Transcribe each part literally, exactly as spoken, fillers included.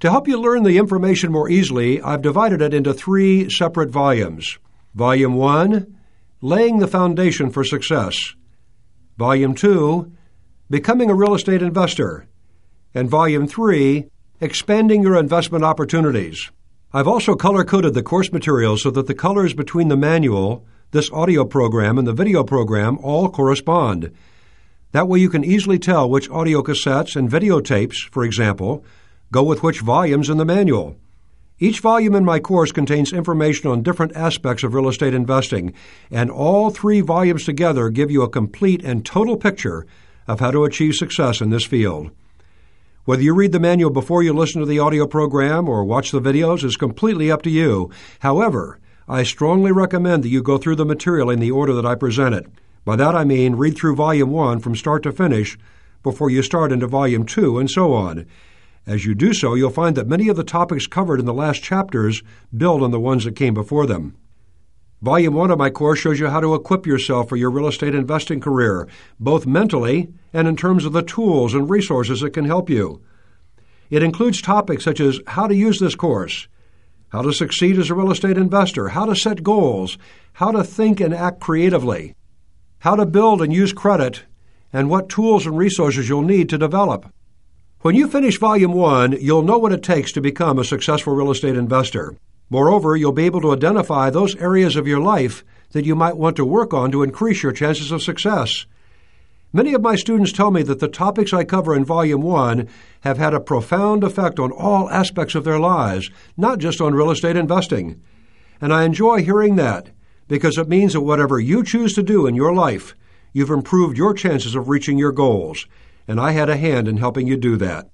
To help you learn the information more easily, I've divided it into three separate volumes. Volume one, Laying the Foundation for Success. Volume two, Becoming a Real Estate Investor. And Volume three, Expanding Your Investment Opportunities. I've also color-coded the course materials so that the colors between the manual, this audio program, and the video program all correspond. That way you can easily tell which audio cassettes and videotapes, for example, go with which volumes in the manual. Each volume in my course contains information on different aspects of real estate investing, and all three volumes together give you a complete and total picture of how to achieve success in this field. Whether you read the manual before you listen to the audio program or watch the videos is completely up to you. However, I strongly recommend that you go through the material in the order that I present it. By that I mean read through Volume one from start to finish before you start into Volume two and so on. As you do so, you'll find that many of the topics covered in the last chapters build on the ones that came before them. Volume one of my course shows you how to equip yourself for your real estate investing career, both mentally and in terms of the tools and resources that can help you. It includes topics such as how to use this course, how to succeed as a real estate investor, how to set goals, how to think and act creatively, how to build and use credit, and what tools and resources you'll need to develop. When you finish Volume one, you'll know what it takes to become a successful real estate investor. Moreover, you'll be able to identify those areas of your life that you might want to work on to increase your chances of success. Many of my students tell me that the topics I cover in Volume one have had a profound effect on all aspects of their lives, not just on real estate investing. And I enjoy hearing that, because it means that whatever you choose to do in your life, you've improved your chances of reaching your goals, and I had a hand in helping you do that.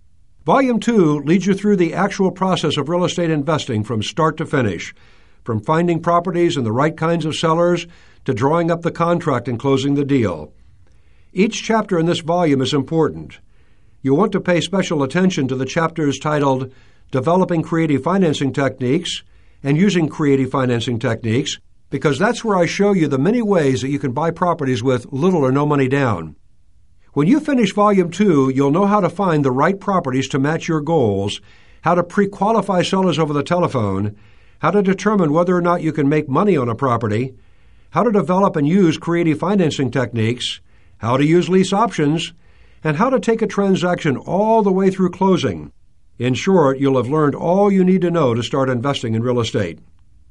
Volume two leads you through the actual process of real estate investing from start to finish, from finding properties and the right kinds of sellers to drawing up the contract and closing the deal. Each chapter in this volume is important. You'll want to pay special attention to the chapters titled Developing Creative Financing Techniques and Using Creative Financing Techniques, because that's where I show you the many ways that you can buy properties with little or no money down. When you finish Volume two, you'll know how to find the right properties to match your goals, how to pre-qualify sellers over the telephone, how to determine whether or not you can make money on a property, how to develop and use creative financing techniques, how to use lease options, and how to take a transaction all the way through closing. In short, you'll have learned all you need to know to start investing in real estate.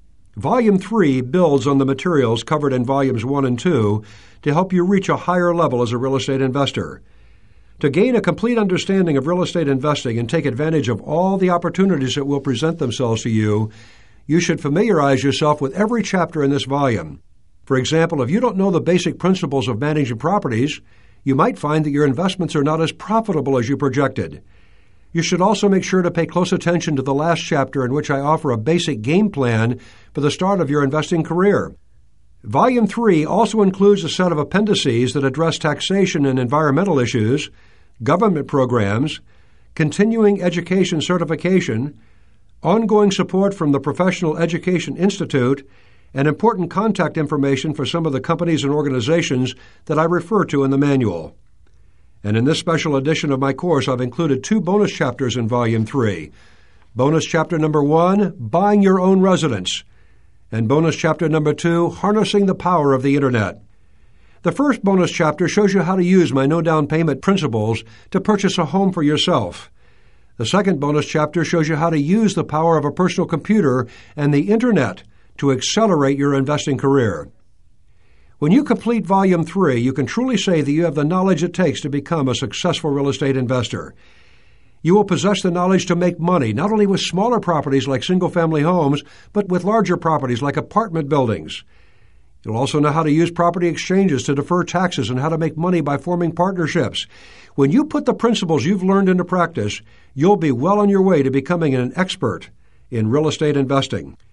Volume three builds on the materials covered in Volumes one and two to help you reach a higher level as a real estate investor. To gain a complete understanding of real estate investing and take advantage of all the opportunities that will present themselves to you, you should familiarize yourself with every chapter in this volume. For example, if you don't know the basic principles of managing properties, you might find that your investments are not as profitable as you projected. You should also make sure to pay close attention to the last chapter in which I offer a basic game plan for the start of your investing career. Volume three also includes a set of appendices that address taxation and environmental issues, government programs, continuing education certification, ongoing support from the Professional Education Institute, and important contact information for some of the companies and organizations that I refer to in the manual. And in this special edition of my course, I've included two bonus chapters in Volume three. Bonus chapter number one, Buying Your Own Residence, and bonus chapter number two, Harnessing the Power of the Internet. The first bonus chapter shows you how to use my no-down payment principles to purchase a home for yourself. The second bonus chapter shows you how to use the power of a personal computer and the Internet to accelerate your investing career. When you complete Volume three, you can truly say that you have the knowledge it takes to become a successful real estate investor. You will possess the knowledge to make money, not only with smaller properties like single-family homes, but with larger properties like apartment buildings. You'll also know how to use property exchanges to defer taxes and how to make money by forming partnerships. When you put the principles you've learned into practice, you'll be well on your way to becoming an expert in real estate investing.